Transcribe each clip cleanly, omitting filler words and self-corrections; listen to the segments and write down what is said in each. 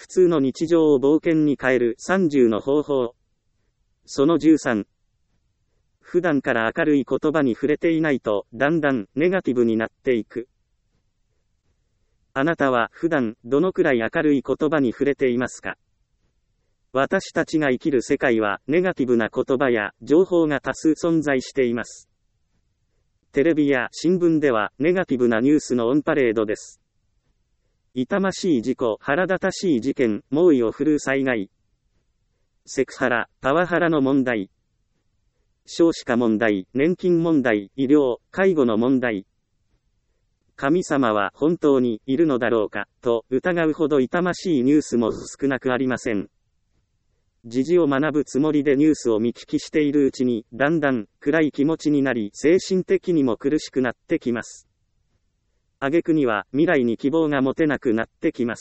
普通の日常を冒険に変える30の方法。その13。普段から明るい言葉に触れていないと、だんだんネガティブになっていく。あなたは普段どのくらい明るい言葉に触れていますか？私たちが生きる世界はネガティブな言葉や情報が多数存在しています。テレビや新聞ではネガティブなニュースのオンパレードです。痛ましい事故、腹立たしい事件、猛威を振るう災害。セクハラ、パワハラの問題。少子化問題、年金問題、医療、介護の問題。神様は本当にいるのだろうか、と疑うほど痛ましいニュースも少なくありません。時事を学ぶつもりでニュースを見聞きしているうちに、だんだん暗い気持ちになり、精神的にも苦しくなってきます。挙句には未来に希望が持てなくなってきます。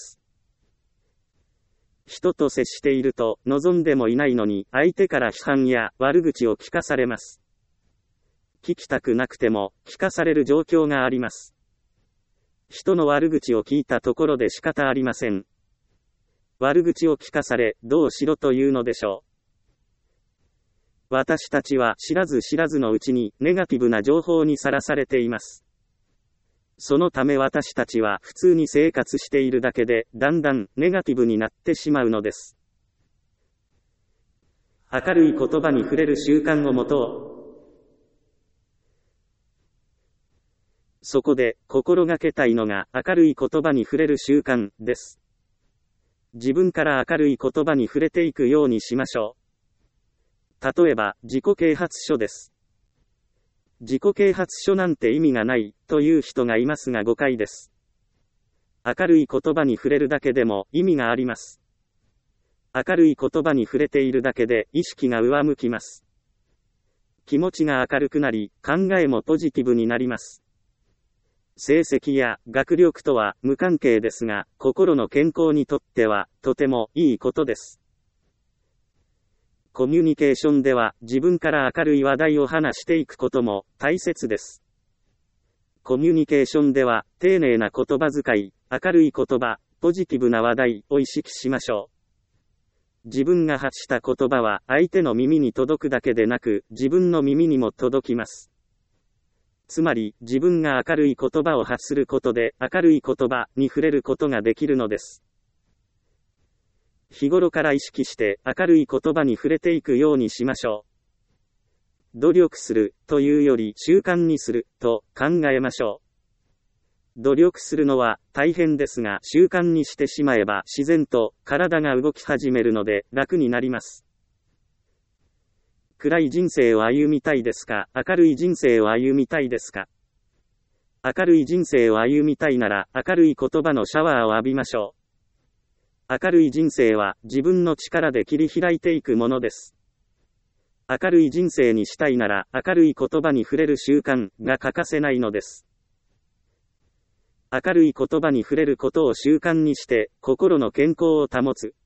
人と接していると望んでもいないのに、相手から批判や悪口を聞かされます。聞きたくなくても聞かされる状況があります。人の悪口を聞いたところで仕方ありません。悪口を聞かされ、どうしろというのでしょう。私たちは知らず知らずのうちにネガティブな情報にさらされています。そのため私たちは普通に生活しているだけで、だんだんネガティブになってしまうのです。明るい言葉に触れる習慣を持とう。そこで心がけたいのが明るい言葉に触れる習慣です。自分から明るい言葉に触れていくようにしましょう。例えば、自己啓発書です。自己啓発書なんて意味がないという人がいますが誤解です。明るい言葉に触れるだけでも意味があります。明るい言葉に触れているだけで意識が上向きます。気持ちが明るくなり、考えもポジティブになります。成績や学力とは無関係ですが、心の健康にとってはとてもいいことです。コミュニケーションでは自分から明るい話題を話していくことも大切です。コミュニケーションでは丁寧な言葉遣い、明るい言葉、ポジティブな話題を意識しましょう。自分が発した言葉は相手の耳に届くだけでなく、自分の耳にも届きます。つまり、自分が明るい言葉を発することで、明るい言葉に触れることができるのです。日頃から意識して、明るい言葉に触れていくようにしましょう。努力する、というより習慣にする、と考えましょう。努力するのは大変ですが、習慣にしてしまえば自然と体が動き始めるので楽になります。暗い人生を歩みたいですか？明るい人生を歩みたいですか？明るい人生を歩みたいなら、明るい言葉のシャワーを浴びましょう。明るい人生は自分の力で切り開いていくものです。明るい人生にしたいなら、明るい言葉に触れる習慣が欠かせないのです。明るい言葉に触れることを習慣にして、心の健康を保つ。